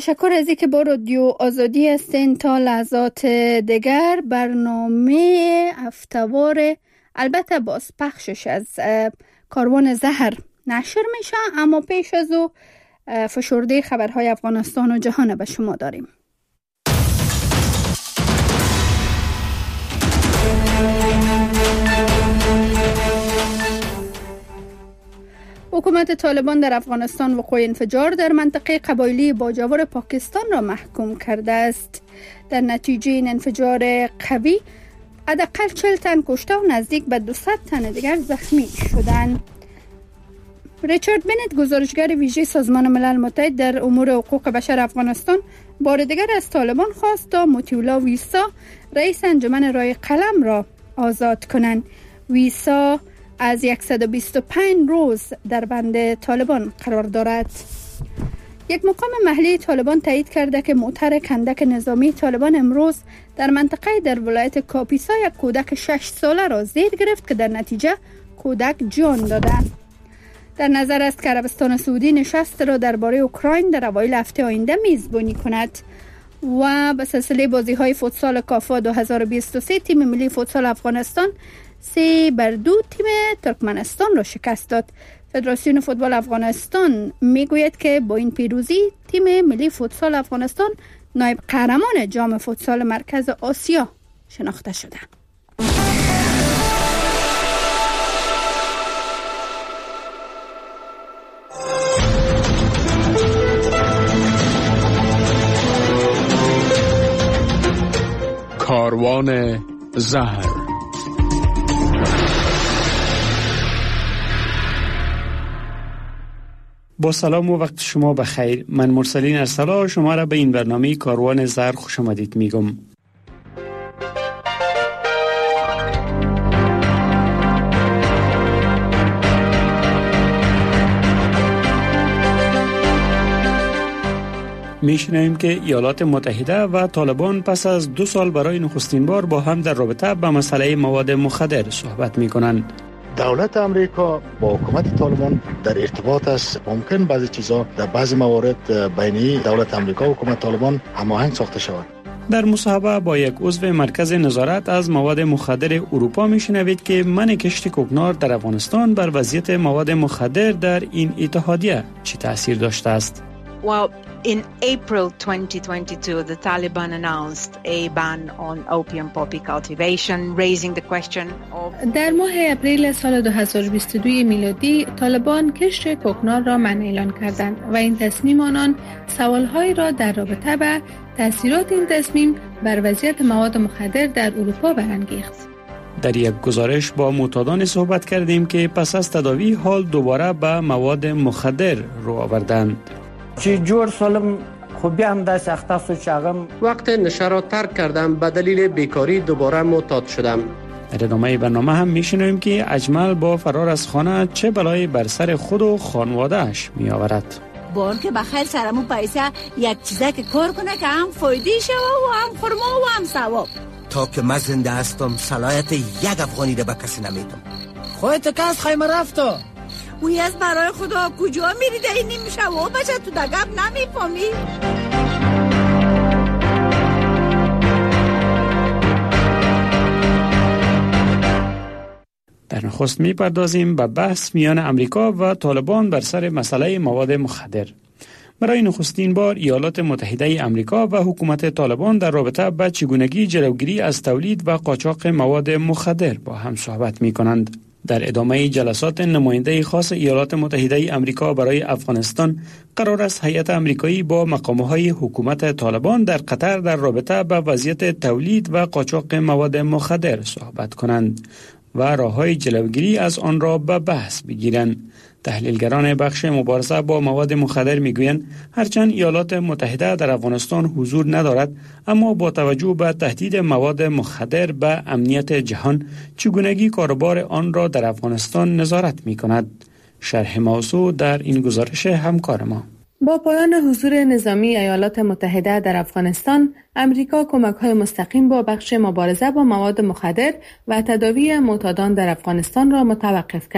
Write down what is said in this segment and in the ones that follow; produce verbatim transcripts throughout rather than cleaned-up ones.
تشکر از اینکه با رادیو آزادی هستین. تا لحظات دیگر برنامه هفته‌وار البته باز پخشش از کاروان زهر نشر میشه، اما پیش از او فشرده خبرهای افغانستان و جهان به شما داریم. حکومت طالبان در افغانستان وقوع انفجار در منطقه قبایلی باجاور پاکستان را محکوم کرده است. در نتیجه این انفجار قوی حداقل چهل تن کشته و نزدیک به دویست تن دیگر زخمی شدند. ریچارد بنت، گزارشگر ویژه سازمان ملل متحد در امور حقوق بشر افغانستان، بار دیگر از طالبان خواست تا مطیع ویسا، رئیس انجمن رای قلم را آزاد کنند. ویسا از صد و بیست و پنج روز در بند طالبان قرار دارد. یک مقام محلی طالبان تایید کرده که موتر کندک نظامی طالبان امروز در منطقه در ولایت کاپیسا یک کودک شش ساله را زیر گرفت که در نتیجه کودک جان داده. در نظر است که عربستان سعودی نشست را درباره اوکراین در اوایل هفته آینده میزبانی کند. و به سلسله بازی‌های فوتسال کافا دو هزار و بیست و سه تیم ملی فوتسال افغانستان سه بر دو تیم ترکمنستان را شکست داد. فدراسیون فوتبال افغانستان میگوید که با این پیروزی تیم ملی فوتسال افغانستان نایب قهرمان جام فوتسال مرکز آسیا شناخته شده. کاروان زهر. با سلام و وقت شما بخیر. من مرسلین ارسلا شما را به این برنامه کاروان زهر خوش آمدید میگم. میشنویم که ایالات متحده و طالبان پس از دو سال برای نخستین بار با هم در رابطه به مسئله مواد مخدر صحبت میکنند. دولت امریکا با حکومت طالبان در ارتباط است. ممکن بعضی چیزا در بعضی موارد بین دولت امریکا و حکومت طالبان هماهنگ ساخته شود. در مصاحبه با یک عضو مرکز نظارت از مواد مخدر اروپا میشنوید که منع کشت کوکنار در افغانستان بر وضعیت مواد مخدر در این اتحادیه چه تأثیر داشته است. Well, in April twenty twenty-two, the Taliban announced a ban on opium poppy cultivation, raising the question of... در ماه اپریل سال دو هزار و بیست و دو میلادی، طالبان کشت کوکنار را منع اعلان کردند و این تصمیم آنان سوالهایی را در رابطه به تأثیرات این تصمیم بر وضعیت مواد مخدر در اروپا برانگیخت. در یک گزارش با معتادان صحبت کردیم که پس از تداوی حال دوباره به مواد مخدر رو آوردند. چی جور سالم خوبی هم دست اختصاص چاقم وقت نشه را ترک کردم به دلیل بیکاری دوباره معتاد شدم. در ادامه برنامه هم میشنویم که اجمل با فرار از خانه چه بلایی بر سر خود و خانواده‌اش می آورد. بار که بخیر سرمو پیسه یک چیزه که کار کنه که هم فایده شوه و هم خرما و هم ثواب. تا که من زنده هستم صلاحیت یک افغانی را به کسی نمیدم. خودت که از خیمه رفتو اوی از برای خدا کجا میری ده این نمیشه و بچه تو دقب نمیفهمی. در نخست میپردازیم به بحث میان امریکا و طالبان بر سر مسئله مواد مخدر. برای نخستین بار ایالات متحده امریکا و حکومت طالبان در رابطه با چگونگی جلوگیری از تولید و قاچاق مواد مخدر با هم صحبت میکنند. در ادامه جلسات نماینده خاص ایالات متحده امریکا برای افغانستان قرار است هیئت امریکایی با مقام‌های حکومت طالبان در قطر در رابطه با وضعیت تولید و قاچاق مواد مخدر صحبت کنند و راه‌های جلوگیری از آن را به بحث بگیرند. تحلیلگران بخش مبارزه با مواد مخدر میگویند هرچند ایالات متحده در افغانستان حضور ندارد، اما با توجه به تهدید مواد مخدر به امنیت جهان چگونگی کاروبار آن را در افغانستان نظارت میکند. شرح موضوع در این گزارش همکار ما. با پایان حضور نظامی ایالات متحده در افغانستان، امریکا کمک‌های مستقیم با بخش مبارزه با مواد مخدر و تداوی معتادان در افغانستان را متوقف کرد.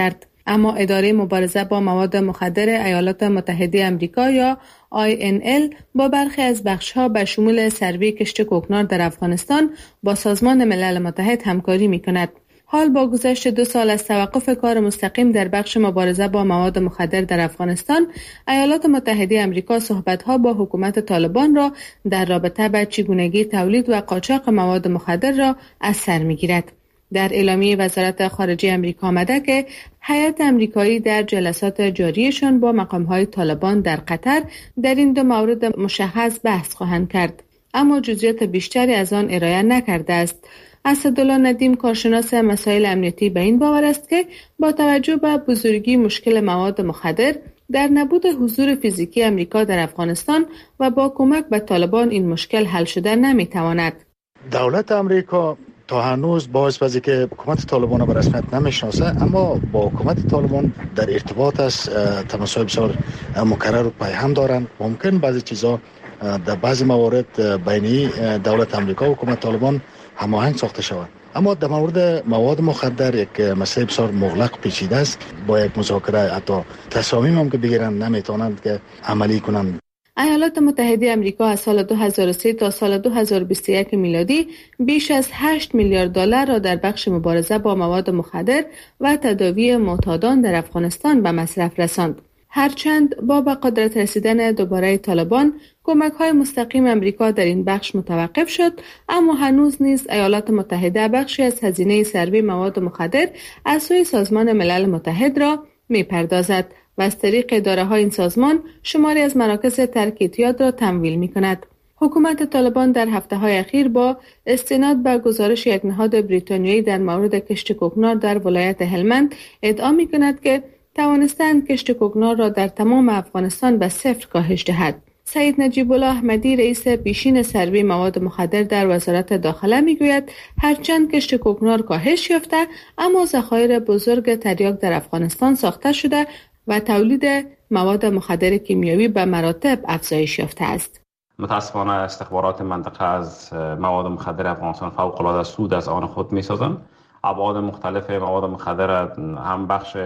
اما اداره مبارزه با مواد مخدر ایالات متحده آمریکا یا آی ان ال با برخی از بخش‌ها به شمول سروی کشت کوکنار در افغانستان با سازمان ملل متحد همکاری می‌کند. حال با گذشت دو سال از توقف کار مستقیم در بخش مبارزه با مواد مخدر در افغانستان، ایالات متحده آمریکا صحبت‌ها با حکومت طالبان را در رابطه با چگونگی تولید و قاچاق مواد مخدر را از سر می‌گیرد. در اعلامیه وزارت خارجه آمریکا آمده که هیئت آمریکایی در جلسات جاریشان با مقام‌های طالبان در قطر در این دو مورد مشخص بحث خواهند کرد، اما جزئیات بیشتری از آن ارائه نکرده است. اسدالله ندیم کارشناس مسائل امنیتی به این باور است که با توجه به بزرگی مشکل مواد مخدر در نبود حضور فیزیکی آمریکا در افغانستان و با کمک به طالبان این مشکل حل شده نمیتواند. دولت آمریکا تا هنوز باعث بازی که حکومت طالبان را به رسمیت نمیشناسه، اما با حکومت طالبان در ارتباط است، تماس‌های بسیار مکرر و پیهم دارند. ممکن بعضی چیزا در بعضی موارد بین دولت آمریکا و حکومت طالبان هماهنگ ساخته شود، اما در مورد مواد مخدر یک مسئله بسیار مغلق پیچیده است. با یک مذاکره حتی تصامیم هم که بگیرن نمیتونند که عملی کنند. ایالات متحده آمریکا از سال دو هزار و سه تا سال دو هزار و بیست و یک میلادی بیش از هشت میلیارد دلار را در بخش مبارزه با مواد مخدر و تداوی معتادان در افغانستان به مصرف رساند. هرچند با به قدرت رسیدن دوباره طالبان کمک‌های مستقیم آمریکا در این بخش متوقف شد، اما هنوز نیز ایالات متحده بخشی از هزینه سروی مواد مخدر از سوی سازمان ملل متحد را می‌پردازد و از طریق اداره‌های این سازمان شماری از مراکز ترک اعتیاد را تمویل می‌کند. حکومت طالبان در هفته‌های اخیر با استناد به گزارش یک نهاد بریتانیایی در مورد کشت کوکنار در ولایت هلمند ادعا می‌کند که توانستند کشت کوکنار را در تمام افغانستان به صفر کاهش دهد. سید نجیب الله احمدی رئیس پیشین سروی مواد مخدر در وزارت داخله میگوید هرچند کشت کوکنار کاهش یافته، اما ذخایر بزرگ تریاک در افغانستان ساخته شده و تولید مواد مخدر کیمیایی به مراتب افزایش یافته است. متاسفانه استخبارات منطقه از مواد مخدر افغانستان فوق‌العاده سود از آن خود می‌سازند. ابعاد مختلف مواد مخدر هم بخش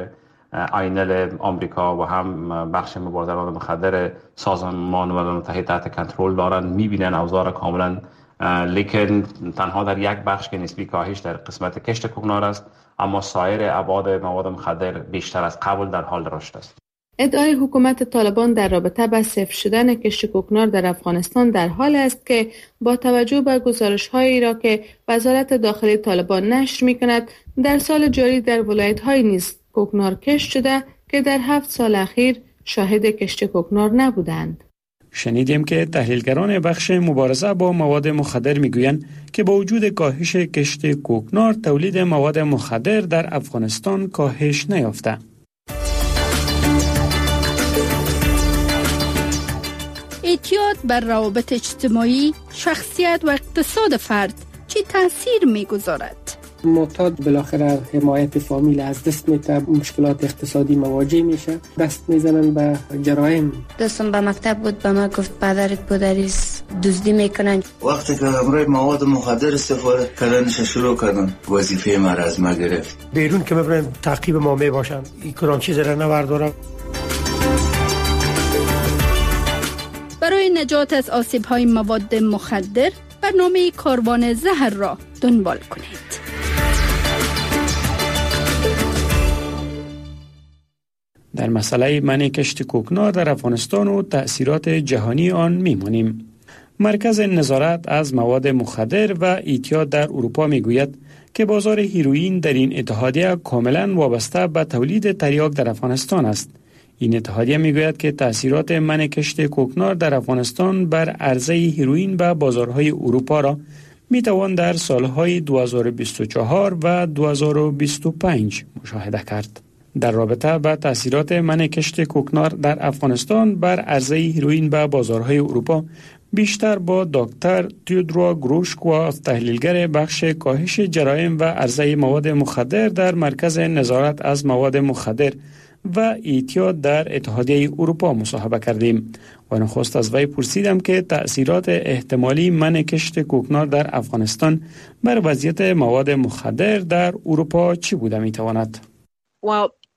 آینل آمریکا و هم بخش مبارزه با مخدر سازمان ملل متحد تحت کنترل دارند، می‌بینن اوضاع کاملا، لیکن تنها در یک بخش که نسبی کاهش در قسمت کشت کوکنار است، اما سایر ابعاد مواد مخدر بیشتر از قبل در حال رشد است. ادعای حکومت طالبان در رابطه با صفر شدن کشت کوکنار در افغانستان در حال است که با توجه به گزارش‌هایی را که وزارت داخلی طالبان نشر می‌کند، در سال جاری در ولایت‌های نیز کوکنار کشت شده که در هفت سال اخیر شاهد کشت کوکنار نبودند. شنیدیم که تحلیلگران بخش مبارزه با مواد مخدر میگویند که با وجود کاهش کشت کوکنار، تولید مواد مخدر در افغانستان کاهش نیافته. اعتیاد بر روابط اجتماعی، شخصیت و اقتصاد فرد چه تأثیر میگذارد؟ معتاد بالاخره حمایت فامیل از دست میده، مشکلات اقتصادی مواجه میشه، دست میزنن به جرایم. دوستم به مکتب بود، به ما گفت پدرت پدریس دزدی میکنن. وقتی که امروی مواد مخدر استفاده کردنش شروع کردن، وظیفه ما را از ما گرفت. بیرون که میبرن تعقیب ما میباشن، این کدام چیز را نوردارم. برای نجات از آسیب‌های مواد مخدر برنامه کاروان زهر را دنبال کنید. در مسئله منع کشت کوکنار در افغانستان و تأثیرات جهانی آن میمانیم. مرکز نظارت از مواد مخدر و اعتیاد در اروپا میگوید که بازار هیروئین در این اتحادیه کاملا وابسته به تولید تریاک در افغانستان است. این اتحادیه میگوید که تأثیرات منع کشت کوکنار در افغانستان بر عرضه هیروئین به بازارهای اروپا را میتوان در سالهای دو هزار و بیست و چهار و دو هزار و بیست و پنج مشاهده کرد. در رابطه با تأثیرات منع کشت کوکنار در افغانستان بر عرضه هیروئین به بازارهای اروپا بیشتر با دکتر تیودرو گروشکوا، تحلیلگر بخش کاهش جرایم و عرضه مواد مخدر در مرکز نظارت از مواد مخدر و اعتیاد در اتحادیه اروپا مصاحبه کردیم و نخست از وی پرسیدم که تأثیرات احتمالی منع کشت کوکنار در افغانستان بر وضعیت مواد مخدر در اروپا چی بوده میتواند؟ Well,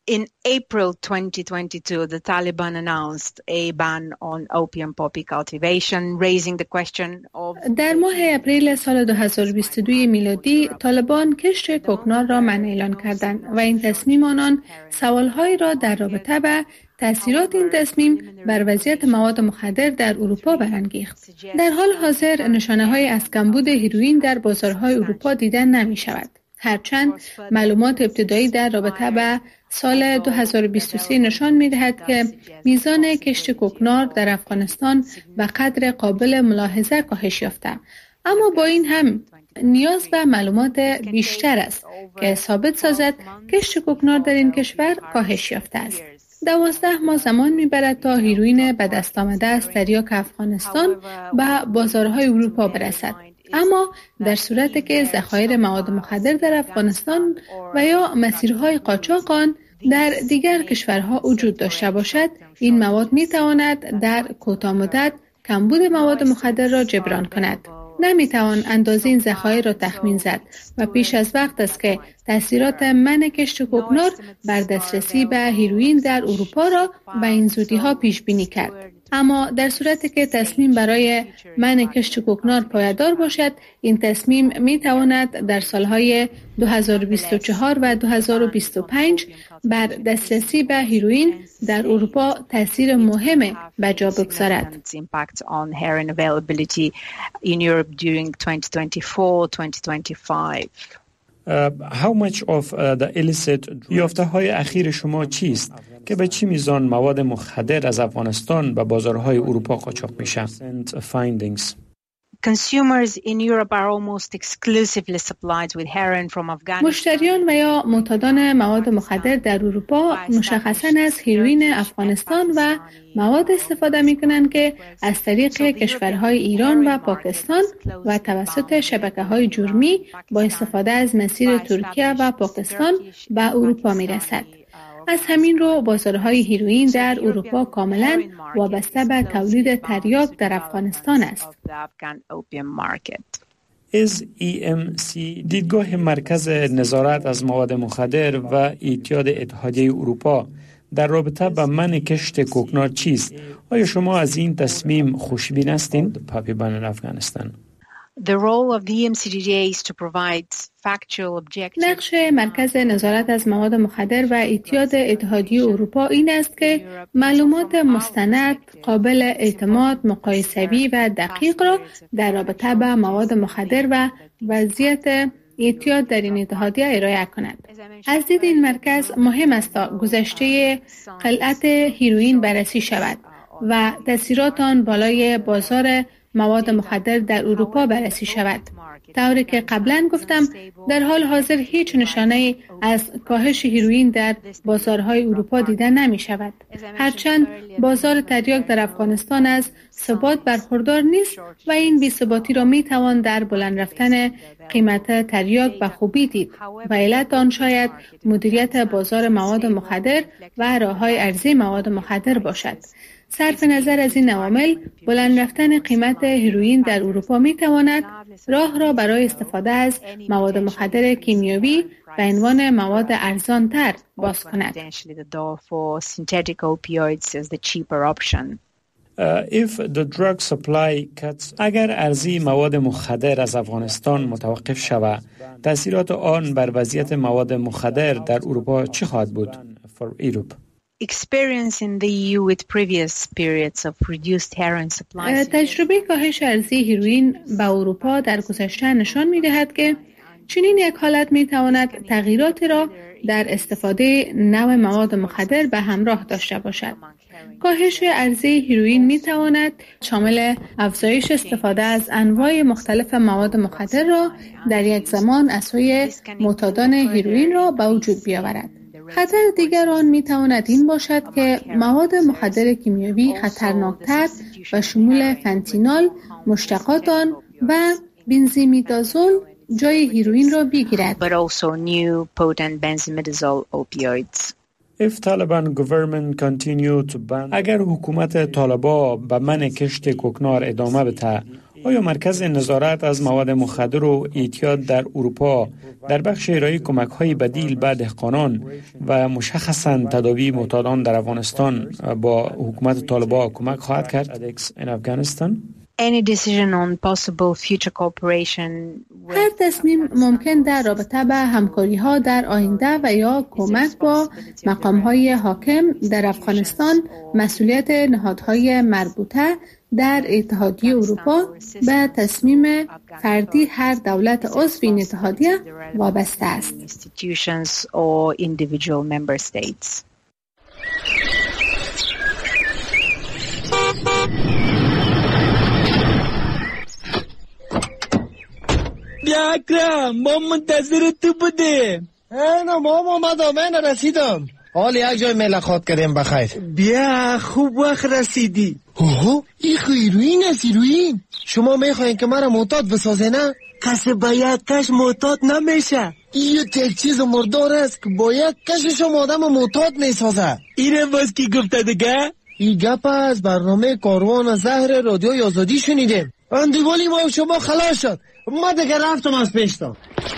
In April twenty twenty-two, the Taliban announced a ban on opium poppy cultivation, raising the question of... در ماه اپریل سال دو هزار و بیست و دو میلادی، طالبان کشت کوکنار را منع اعلان کردند و این تصمیم آنان سوالهایی را در رابطه با تأثیرات این تصمیم بر وضعیت مواد مخدر در اروپا برانگیخت. در حال حاضر نشانه‌های از کمبود هیروئین در بازارهای اروپا دیدن نمی شود. هرچند معلومات ابتدایی در رابطه با سال دو هزار و بیست و سه نشان می‌دهد که میزان کشت کوکنار در افغانستان به قدر قابل ملاحظه کاهش یافته، اما با این هم نیاز به معلومات بیشتر است که ثابت سازد کشت کوکنار در این کشور کاهش یافته است. دوازده ماه زمان می‌برد تا هیروئین به دست آمده از تریاک افغانستان به بازارهای اروپا برسد. اما در صورتی که ذخایر مواد مخدر در افغانستان و یا مسیرهای قاچاق آن در دیگر کشورها وجود داشته باشد، این مواد می تواند در کوتاه مدت کمبود مواد مخدر را جبران کند. نمی توان اندازه این ذخایر را تخمین زد و پیش از وقت است که تأثیرات منع کشت کوکنار بر دسترسی به هیروئین در اروپا را به این زودی ها پیش بینی کرد. اما در صورتی که تصمیم برای منع کشت کوکنار پایدار باشد، این تصمیم می تواند در سالهای دو هزار و بیست و چهار و دو هزار و بیست و پنج بر دسترسی به هیروئین در اروپا تأثیر مهم به جا بگذارد. Uh, how much of uh, the illicit یافته های اخیر شما چیست که به چه میزان مواد مخدر از افغانستان به بازارهای اروپا قاچاق میشه؟ findings Consumers in Europe are almost exclusively supplied with heroin from Afghanistan. مشتریان و یا معتادان مواد مخدر در اروپا مشخصاً از هیروئین افغانستان و مواد استفاده می‌کنند که از طریق کشورهای ایران و پاکستان و توسط شبکه‌های جرمی با استفاده از مسیر ترکیه و پاکستان به اروپا می‌رسد. از همین رو بازارهای هیروئین در اروپا کاملا وابسته به تولید تریاک در افغانستان است. از ای ام سی دیدگاه مرکز نظارت از مواد مخدر و اتحاد اتحادیه اروپا در رابطه با منع کشت کوکنار چیست؟ آیا شما از این تصمیم خوشبین هستین؟ پاپی بان افغانستان. The role of the E M C D D A is to provide factual objectives. نقش مرکز نظارت از مواد مخدر و اتحاد اتحادیه اروپا این است که معلومات مستند، قابل اعتماد، مقایسوی و دقیق را در رابطه با مواد مخدر و وضعیت اتحاد در این اتحادیه ارائه کند. از دید این مرکز مهم است تا گذشته خلعت هیروئین بررسی شود و تاثیرات آن بالای بازار مواد مخدر در اروپا بررسی شود. طوری که قبلا گفتم، در حال حاضر هیچ نشانه از کاهش هیروئین در بازارهای اروپا دیده نمی شود. هرچند بازار تریاک در افغانستان از ثبات برخوردار نیست و این بی‌ثباتی را می توان در بلند رفتن قیمت تریاک به خوبی دید و علت آن شاید مدیریت بازار مواد مخدر و راه‌های عرضه مواد مخدر باشد. صرف نظر از این عوامل، بلند رفتن قیمت هیروئین در اروپا می تواند راه را برای استفاده از مواد مخدر کیمیایی به عنوان مواد ارزان تر باز کند. Uh, if the drug supply cuts, اگر عرضه مواد مخدر از افغانستان متوقف شود، تأثیرات آن بر وضعیت مواد مخدر در اروپا چه خواهد بود؟ For Europe. Experience in the E U with previous periods of reduced heroin supplies. تجربه کاهش عرضه هیروئین به اروپا در گذشته نشان می‌دهد که چنین یک حالت می‌تواند تغییراتی را در استفاده نوع مواد مخدر به همراه داشته باشد. کاهش عرضه هیروئین می‌تواند شامل افزایش استفاده از انواع مختلف مواد مخدر را در یک زمان از سوی معتادان هیروئین را به وجود بیاورد. خطر دیگر آن می تواند این باشد که مواد مخدر کیمیایی خطرناکتر و شمول فنتینال، مشتقات آن و بنزیمیدازول جای هیروئین را بگیرد. But also new potent benzimidazole opioids. If Taliban government continue to ban, اگر حکومت طالبان به منع کشت کوکنار ادامه بده، آیا مرکز نظارت از مواد مخدر و اعتیاد در اروپا در بخش ارائه کمک‌های بدیل به دهقانان و مشخصاً تداوی معتادان در افغانستان با حکومت طالبان کمک خواهد کرد؟ Any decision on possible future cooperation. هر تصمیم ممکن در رابطه به همکاری‌ها در آینده و یا کمک با مقام‌های حاکم در افغانستان مسئولیت نهادهای مربوطه در اتحادیه اروپا به تصمیم فردی هر دولت عضو این اتحادیه وابسته است. بیا اکرم ما منتظر تو بودیم. اینا ما اومدم من رسیدم. حال یک جای ملاقات کردیم بخیر. بیا خوب وقت رسیدی. اوه این خیروین است ایروین. شما میخواین که مرا معتاد بسازه نه؟ کسی باید کش معتاد نمیشه. این یک چیز مردار است که باید کشش آدم معتاد میسازه. اینه باز کی گفته دیگه؟ این گپ از برنامه کاروان زهر رادیوی آزادی شنیدیم. اندیوالی ما شما خلاص شد. ما دیگه رفتم از پیشتم.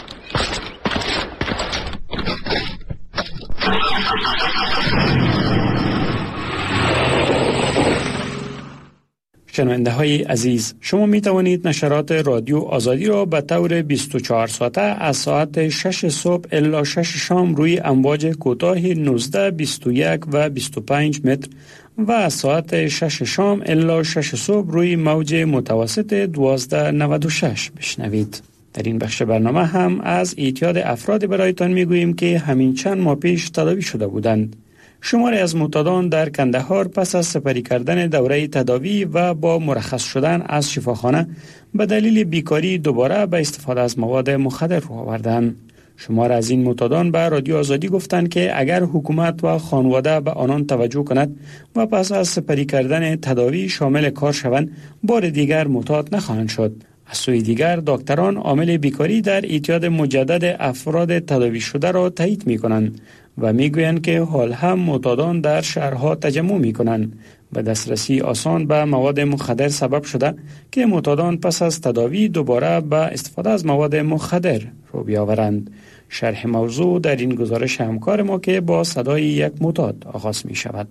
شنونده های عزیز، شما می توانید نشرات رادیو آزادی را به طور بیست و چهار ساعته از ساعت شش صبح الی شش شام روی امواج کوتاه نوزده، بیست و یک و بیست و پنج متر و از ساعت شش شام الی شش صبح روی موج متوسط دوازده نود و شش بشنوید. در این بخش برنامه هم از اعتیاد افراد برایتان می گوییم که همین چند ماه پیش تداوی شده بودند. شماری از معتادان در کندهار پس از سپری کردن دوره تداوی و با مرخص شدن از شفاخانه به دلیل بیکاری دوباره به استفاده از مواد مخدر رو آوردند. شمار از این معتادان به رادیو آزادی گفتند که اگر حکومت و خانواده به آنان توجه کند و پس از سپری کردن تداوی شامل کار شوند، بار دیگر معتاد نخواهند شد. از سوی دیگر دکتران عامل بیکاری در اعتیاد مجدد افراد تداوی شده را تایید می کنند و می گویند که حال هم معتادان در شهرها تجمع می کنند و دسترسی آسان به مواد مخدر سبب شده که معتادان پس از تداوی دوباره به استفاده از مواد مخدر رو بیاورند. شرح موضوع در این گزارش همکار ما که با صدای یک معتاد آغاز می شود.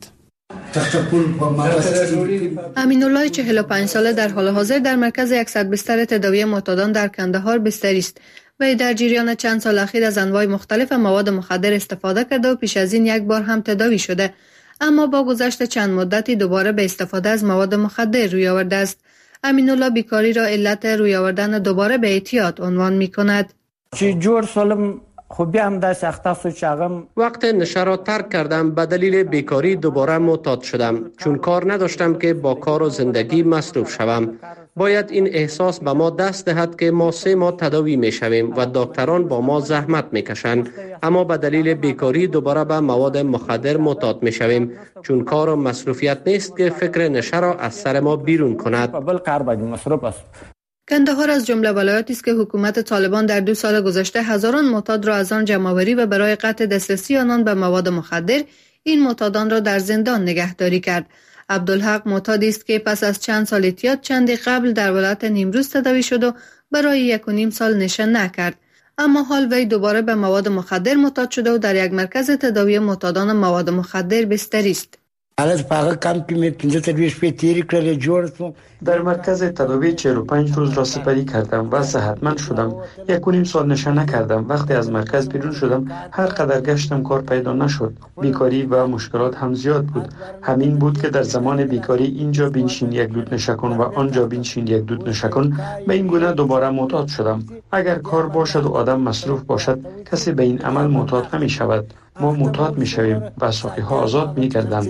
امین الله چهل و پنج ساله در حال حاضر در مرکز صد بستر تداوی معتادان در کندهار بستری است و در جریان چند سال اخیر از انواع مختلف مواد مخدر استفاده کرده و پیش از این یک بار هم تداوی شده، اما با گذشت چند مدتی دوباره به استفاده از مواد مخدر روی آورده است. امین الله بیکاری را علت روی آوردن دوباره به اعتیاد عنوان می کند. چی جور سالم خوبی هم دست اختاف و چاقم وقت نشه را ترک کردم به دلیل بیکاری دوباره معتاد شدم، چون کار نداشتم که با کار و زندگی مصروف شوم. باید این احساس به ما دست دهد که ما سه ماه تداوی می شویم و دکتران با ما زحمت می کشند، اما به دلیل بیکاری دوباره به مواد مخدر معتاد می شویم، چون کار و مصروفیت نیست که فکر نشه را از سر ما بیرون کند. کندهار از جمله ولایاتی است که حکومت طالبان در دو سال گذشته هزاران معتاد را از آن جمع‌آوری و برای قطع دسترسی آنان به مواد مخدر این معتادان را در زندان نگهداری کرد. عبدالحق معتادی است که پس از چند سال اعتیاد چندی قبل در ولایت نیمروز تداوی شد و برای یک و نیم سال نشه نکرد، اما حال وی دوباره به مواد مخدر معتاد شده و در یک مرکز تداوی معتادان مواد مخدر بستری است. در مرکز تداوی چهل و پنج روز را سپری کردم و صحتمند شدم. یک و نیم سال نشه نکردم. وقتی از مرکز بیرون شدم هر قدر گشتم کار پیدا نشد. بیکاری و مشکلات هم زیاد بود. همین بود که در زمان بیکاری اینجا بنشین یک دود نشه کن و آنجا بنشین یک دود نشه کن، به این گونه دوباره معتاد شدم. اگر کار باشد و آدم مصروف باشد کسی به این عمل معتاد نمی شود. ما معتاد می شویم و ساقی ها آزاد می کردند.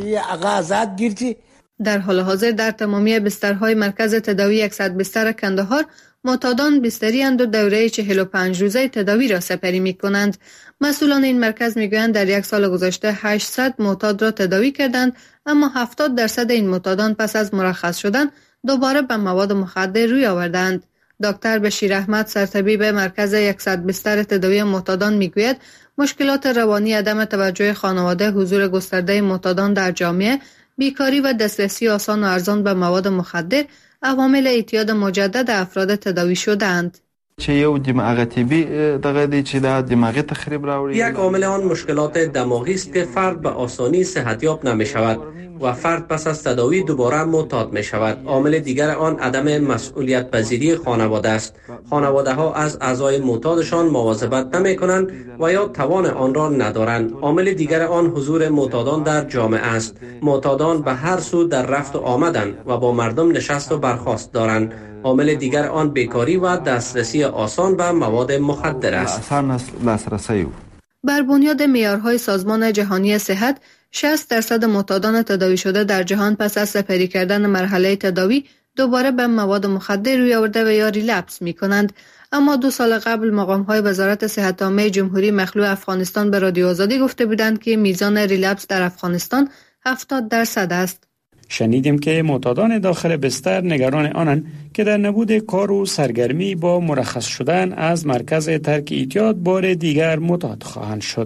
در حال حاضر در تمامی بسترهای مرکز تداوی صد بستر کندهار معتادان بستری اند و دوره چهل و پنج روزه تداوی را سپری می کنند. مسئولان این مرکز می گویند در یک سال گذشته هشتصد معتاد را تداوی کردند، اما هفتاد درصد این معتادان پس از مرخص شدن دوباره به مواد مخدر روی آوردند. دکتر بشیر احمد سرطبیب مرکز صد بستر تداوی معتادان می گوید مشکلات روانی، عدم توجه خانواده، حضور گسترده معتادان در جامعه، بیکاری و دسترسی آسان و ارزان به مواد مخدر عوامل اعتیاد مجدد افراد تداوی شدند. چه یو دماغ طبی دغه دی چې دا دماغی تخریب راوړي. یک عامل آن مشکلات دماغی است که فرد به آسانی صحتیاب نمی شود و فرد پس از تداوی دوباره معتاد می شود. عامل دیگر آن عدم مسئولیت پذیری خانواده است. خانواده ها از اعضای معتادشان مواظبت نمی کنند و یا توان آن را ندارند. عامل دیگر آن حضور معتادان در جامعه است. معتادان به هر سو در رفت و آمدند و با مردم نشست و برخاست دارند. عامل دیگر آن بیکاری و دسترسی آسان به مواد مخدر است. بر بنیاد معیارهای سازمان جهانی صحت، شصت درصد معتادان تداوی شده در جهان پس از سپری کردن مرحله تداوی دوباره به مواد مخدر روی آورده و یا ریلپس می کنند. اما دو سال قبل مقام‌های وزارت صحت عامه جمهوری مخلوع افغانستان به رادیو آزادی گفته بودند که میزان ریلپس در افغانستان هفتاد درصد است. شنیدیم که معتادان داخل بستر نگران آنند که در نبود کار و سرگرمی با مرخص شدن از مرکز ترک اعتیاد بار دیگر معتاد خواهند شد.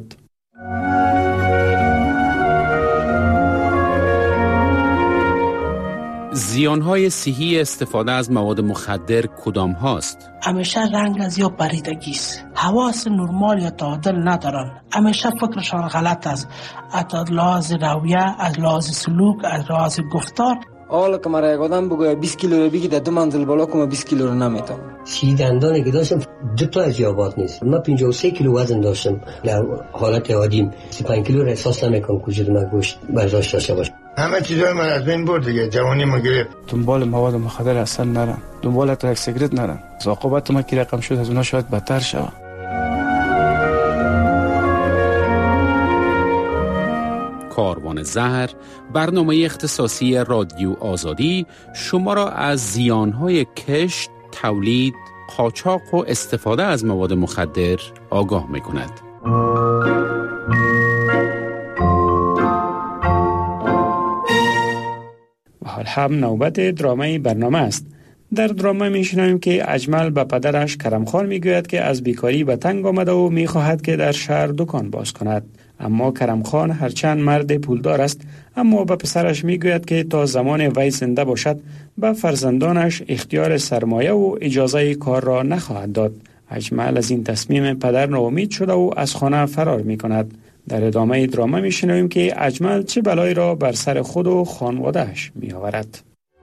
زیانهای صحی استفاده از مواد مخدر کدام هاست؟ همیشه رنگ از یا پریدگی است. حواس نرمال یا تعادل ندارن. همیشه فکرشان غلط است. از لحاظ رویه، از لحاظ سلوک، از لحاظ گفتار. حالا که مرا یک آدم بگوید بیست کیلو رو بگی در دو منزل بالا کنم بیست کیلو رو نمیتونم. سی دندانی که داشتم دو تا از یابات نیست. من پنجاه و سه کیلو وزن داشتم. در حالت عادیم سی و پنج کیلو را احساس نمیکنم وجود من گوشت برداشت داشته باشه. همه چیزای من از بین برد دیگه. جوانی ما گرفت. دنبال مواد مخدر اصلا نرم. دنبال ترک سیگرت نرم. عاقبت ما کی رقم شد از اونها شاید بدتر شود. کاروان زهر، برنامه اختصاصی رادیو آزادی شما را از زیانهای کشت، تولید، قاچاق و استفاده از مواد مخدر آگاه می‌کند. و حال هم نوبت درامای برنامه است. در درامه میشنویم که اجمل به پدرش کرمخان میگوید که از بیکاری به تنگ آمده و میخواهد که در شهر دکان باز کند. اما کرمخان هرچند مرد پولدار است، اما به پسرش میگوید که تا زمان وی زنده باشد به فرزندانش اختیار سرمایه و اجازه کار را نخواهد داد. اجمل از این تصمیم پدر ناامید شده و از خانه فرار میکند. در ادامه درامه میشنویم که اجمل چه بلایی را بر سر خود و خانواده‌اش میآورد.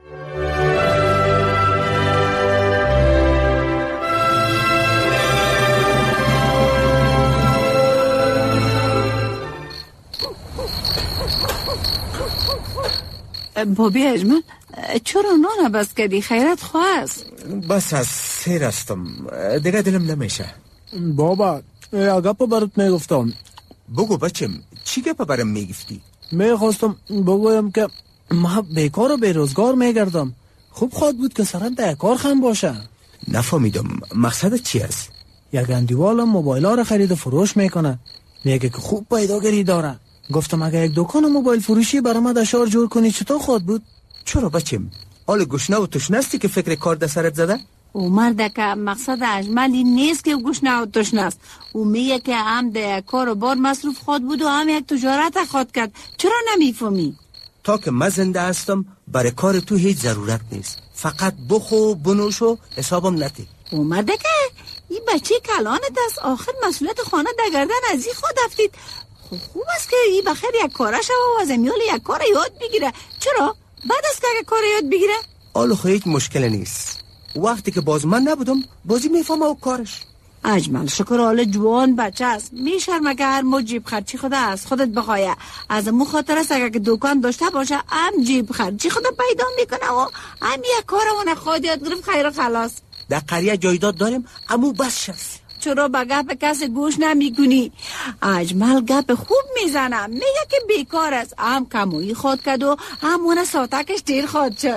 بابی اجمل چرا نان بس کردی؟ خیرت خواست. بس از سیر هستم دیگه دلم نمیشه. بابا یا گپ برات میگفتم. بگو بچم چی گپ برام میگفتی؟ میخواستم بگویم که ما بیکار و بیروزگار میگردم. خوب خواهد بود که سرم در کار خم باشه. نفهمیدم مقصدت چی است؟ یک اندیوالم موبایل ها رو خرید و فروش میکنه. میگه که خوب پیداگری داره. گفتم اگه یک دکان موبایل فروشی برام در شهر جور کنی چطور خواهد بود؟ چرا بچم؟ حال گشنه و تشنستی که فکر کار در سرت زده؟ او مرد که مقصد اجملی نیست که گشنه و تشنست. او میگه که هم در کار و بار مصروف خود بود و هم یک تجارت خود کرد. چرا نمیفهمی؟ تا که من زنده هستم برای کار تو هیچ ضرورت نیست. فقط بخو بنوش و حسابم نتی. او مرد که این بچه کلانت است. آخر مسئولیت خانه در گردن از این خود افتید. خوب است که این بخیر یک کارش و از امیال یک کار یاد بگیره. چرا؟ بعد از که یک کار یاد بگیره؟ آلو خو هیچ مشکل نیست. وقتی که باز من نبودم بازی میفهمه و کارش. اجمل شکر حال جوان بچه است. میشرمه که هر مو جیب خرچی خود است خودت بخواه. از مو خاطر است اگر که دکان داشته باشه هم جیب خرچی خود پیدا میکنه و هم یک کارمون خود یاد گرفت خیر و خلاص. در قریه جایداد داریم امو بس شست. چرا به گپ کسی گوش نمیکنی؟ اجمل گپ خوب میزنم. میگه که بیکار است. هم کمویی خود کرد و هم اون ساتکش دیر خود شد.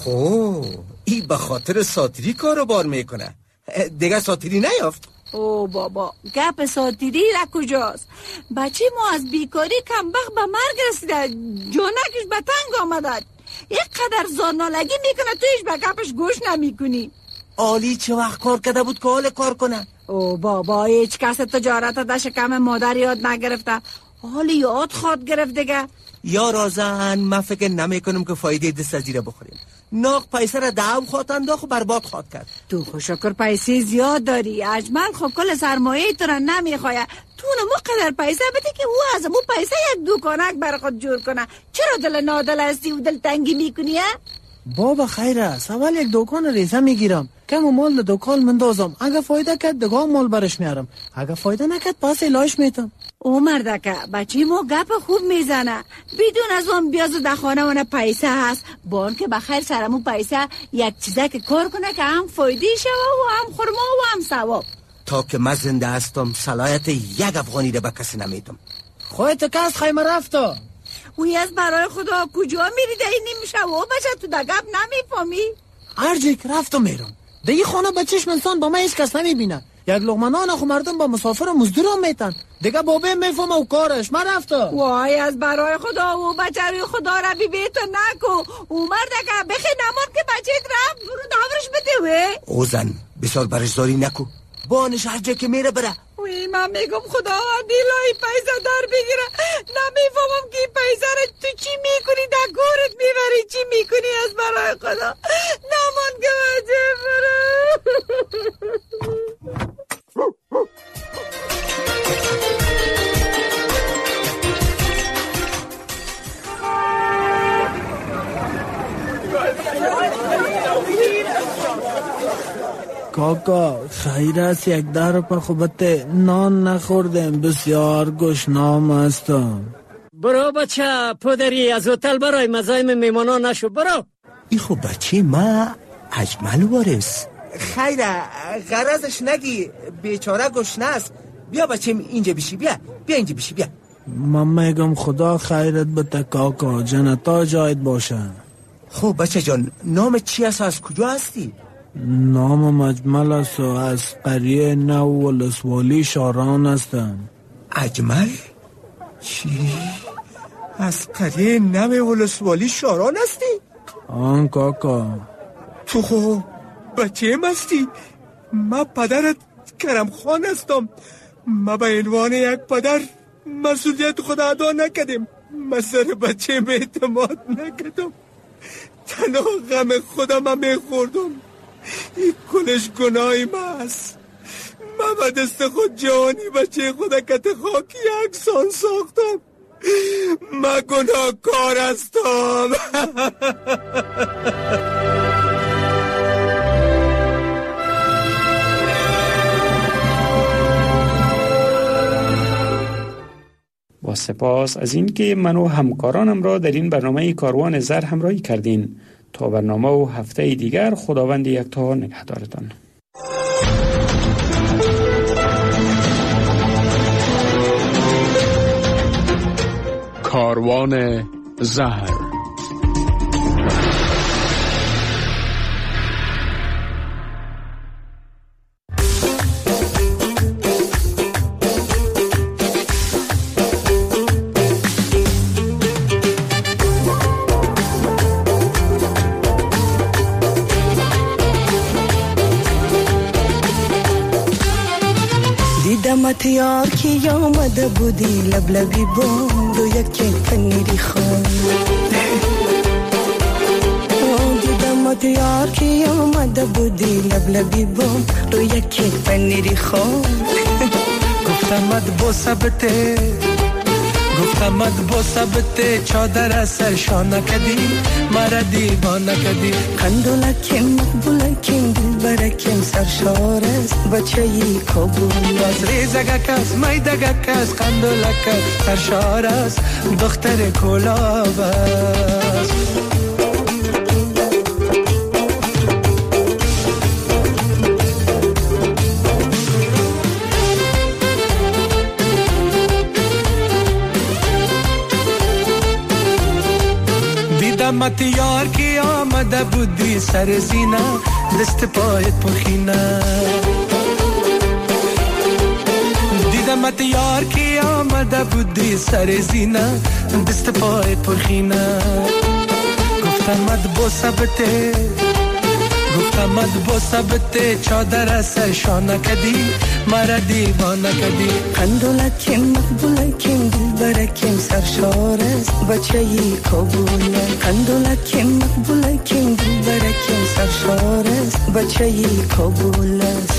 خو ای به خاطر ساتری کارو بار میکنه. دیگه ساتری نیافت. او بابا گپ ساتری را کجاست؟ بچه ما از بیکاری کمبخت به مرگ رسیده. جانکش به تنگ آمده. یک قدر زانالگی میکنه تویش به گپش گوش نمیکنی. آلی چه وقت کار کرده بود که حال کار کنه؟ او بابا هیچ کس تجارت در شکم مادر یاد نگرفته. حالی یاد خود گرفت دیگه. یا رازن من فکر نمی کنم که فایده دست از زیره بخوریم. ناق پیسه را دعو خواد انداخت و برباد خواد کرد. تو خو شکر پیسه زیاد داری اجمل، خب کل سرمایه تو را نمیخواه. تو نمو قدر پیسه بده که او از مو پیسه یک دوکانک بر خود جور کنه. چرا دل نادل هستی و دل تنگی میکنی؟ بابا خیر است، اول یک دوکان ریزه میگیرم، کم مال دوکان مندازم، اگه فایده کرد دگاه مال برش میارم، اگه فایده نکرد پس الهش میتم. او مردکه بچه مو گپ خوب میزنه، بدون از اون بیاز در خانه اونه پیسه هست، با اون که بخیر سرمو پیسه یک چیزه که کار کنه که هم فایده شوه و هم خورما و هم ثواب. تا که من زنده هستم صلاحیت یک افغانی رو به کسی نمیدم. خودت که از خیمه رفتا اوی از برای خدا کجا میری ده این نمیشه و بچه تو ده گپ نمیفهمی؟ هرجی که رفتم میرم ده این خانه به چشم انسان با من هیچ کس نمیبینه، یک لقمه نان خو مردم با مسافر و مزدور هم میتن دیگه بابه میفهمه و کارش. من رفتا وای از برای خدا و بچه روی خدا را بی بیتو نکو. او مرده که بخی نمان که بچه رفت برو داورش بده وی او زن بسیار برشداری نکو، بانش هر جا که میره بره. وی من میگم خدا دیلای پیسه در بگیره، نمیفهمم که پیسه را تو چی میکنی، در گورت میبری چی میکنی از برای خدا. نمان که بچه برو. کاکا خیر است یک در پا خوبته نان نخوردم، بسیار گشنام هستم. برو بچه پدری از هتل برای مزایم میمانان نشو برو. ای خب بچه ما اجمل وارث. خیره غرضش نگی بیچاره گشنه است. بیا بچه اینجا بشی، بیا بیا اینجا بشی بیا. من میگم خدا خیرت بده کاکا، جنتا جایت باشه. خب بچه جان نام چی است، از کجا هستی؟ نام اجمل است و از قریه نو ولسوالی شاران هستم. اجمل؟ چی؟ از قریه نو ولسوالی شاران هستی؟ آن کاکا. تو خب بچه هستی؟ من پدرت کرم خان هستم. من به عنوان یک پدر مسئولیت خود ادا نکردم، من سر بچه به اعتماد نکردم، تنها غم خودم هم میخوردم. این کلش گناهی من است. من به دست خود جوانی بچه خود کت خاکی یکسان ساختم. من گناهکار هستم. با سپاس از این که من و همکارانم را در این برنامه کاروان زر همراهی کردین. تا برنامه و هفته دیگر خداوند یکتا نگهدارتان. کاروان زهر. دیدمت یار کی آمده بودی لبلبی بام رو یکی پنیری خان. دیدمت یار کی آمده بودی لبلبی بام رو یکی پنیری خان. گفتمت با ثبته گفتمت با ثبته چادر سرشان کدی مرا دیوانه کدی. قندولکم مقبولکم دلبرکم سرشار است بچه ای کابل. از ریزگک از میدگک از قندولک سرشار است دختر کلاب است. دیدمت یار کی آمده بودی سر زینه دست پایت پخینه. دیدمت یار کی آمده بودی سر زینه دست پایت پخینه. گفتمت با ثبته گفتمت با ثبته چادر سرشانه کدی مرا دیوانه کدی. قندولکم مقبولکم دلبرکم سرشار است بچه ای کابل. قندولکم مقبولکم دلبرکم بچه ای کابل است.